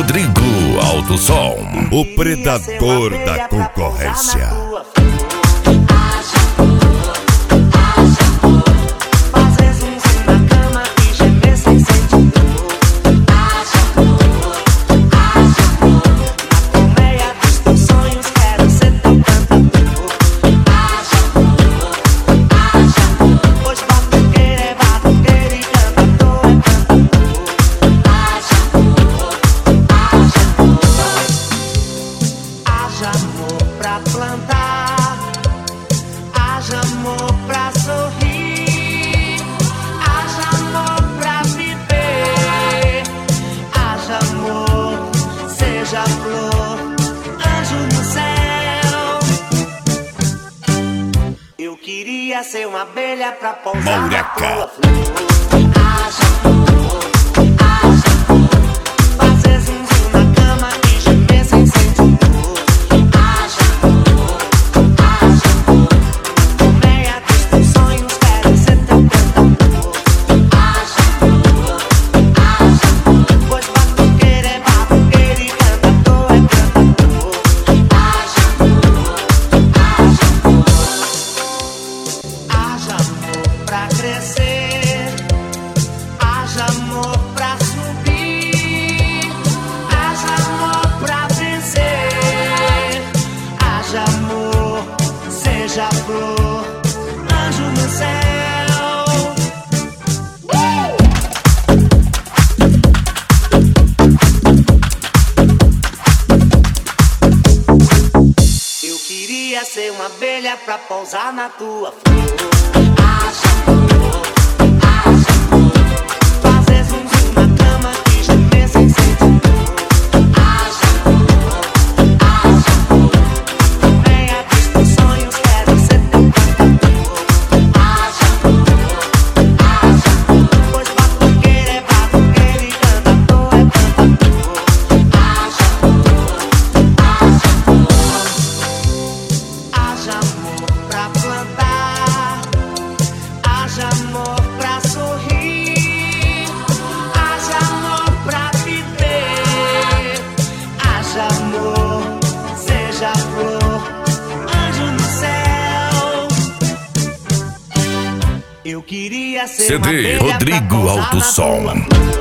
Rodrigo Alto Som, o predador da concorrência. Queria ser uma abelha pra pousar Mauraca. na tua flor. Haja amor, fazer zunzum na cama e gemer sem sentir dor. Haja amor, no meia dos teus sonhos quero ser teu cantador. Haja amor, pois batuqueiro é batuqueiro e cantador é cantador. Haja amor pra crescer, haja amor pra subir, haja amor pra vencer, haja amor, seja flor, anjo no céu. Eu queria ser uma abelha pra pousar na tua flor. Fazer zunzum na cama e gemer sem sentir dor. Haja amor, no meia dos teus sonhos quero ser teu cantador. Haja amor, pois batuqueiro é batuqueiro e cantador é cantador. Haja amor pra plantar, haja amor pra sorrir, haja amor pra viver, haja amor, seja flor, anjo no céu. Eu queria ser uma CD abelha Rodrigo pra pousar Alto na Som. tua flor.